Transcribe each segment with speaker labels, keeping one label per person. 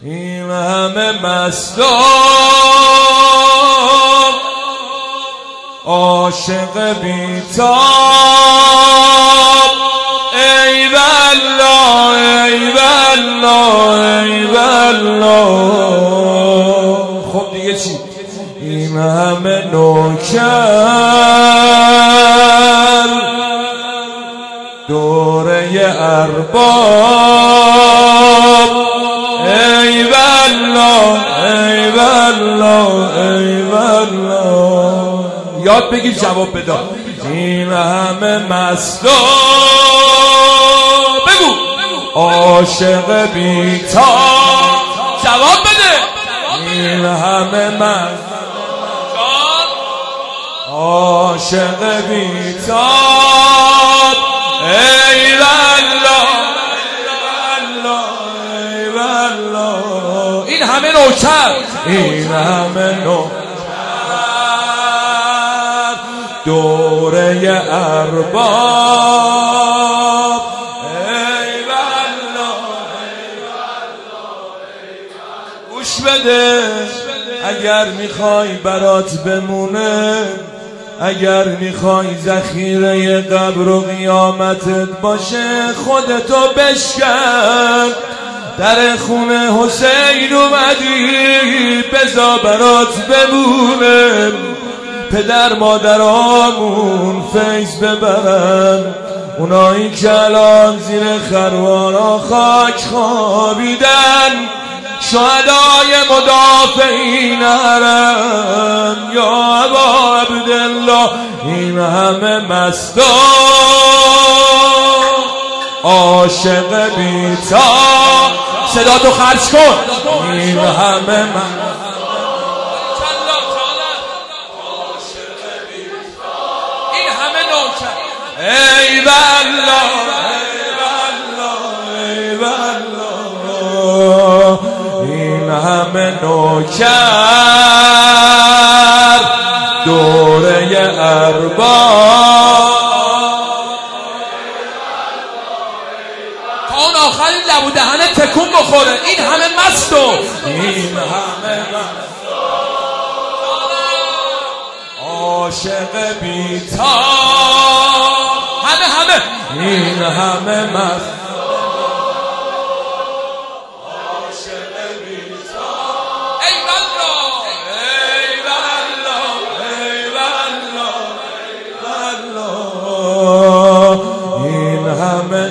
Speaker 1: این همه مستم عاشق بی‌تاب ای والله ای والله ای والله. خب دیگه چی؟ این همه نوکر دوره ارباب ای والله ای والله ای والله. یاد بگیر جواب بده. این همه مستم بگو عاشق بی‌تاب جواب بده. این همه مستم عاشق بی‌تاب ای والله ای والله. این همه نوکر این همه نوکر دوره ارباب ای والله ای والله. گوش بده اگر میخوای برات بمونه، اگر میخوای ذخیره قبر و قیامتت باشه، خودتو بشکن. در خونه حسین اومدی بذار برات بمونه، پدر مادرامون فیض ببرن، اونایی که الان زیر خروارا خاک خوابیدن، شهدای مدافعین حرم یا ابا عبدالله. این همه مستم عاشق بی‌تاب صدا تو خرج کن. این همه ای والله ای والله ای والله. این همه نوکر دوره ارباب تا اون آخرین لب و دهنه تکون بخوره. این همه مست و این همه مست عاشق بی‌تاب این همه مست عاشق بی‌تاب ای والله ای والله ای والله. این همه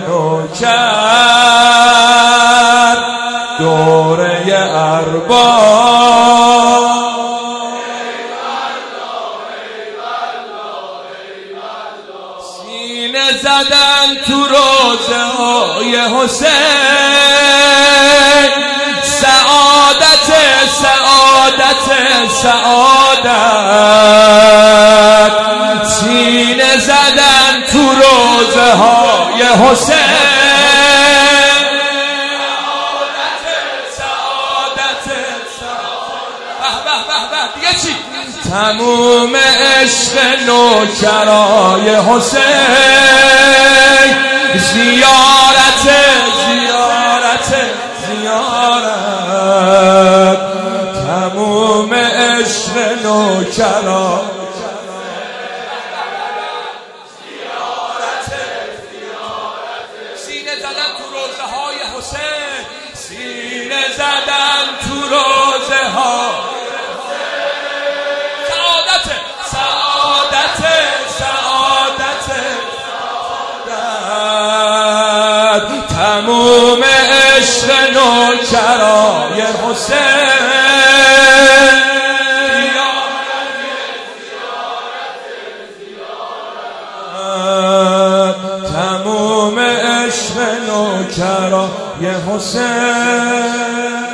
Speaker 1: نوکر دوره ارباب زدن تو روزه های حسین، سعادت سعادت سعادت. سینه زدن تو روزه های حسین، سعادت سعادت. به به به دیگه چی؟ تموم عشق نوکرای حسین، زیارت زیارت زیارت. تموم عشق نوکرای زیارت زیارت. سینه زدن تو روزه های حسین، سینه زدن تو روزه ها تموم عشق نوکرای حسین. تموم عشق نوکرای حسین.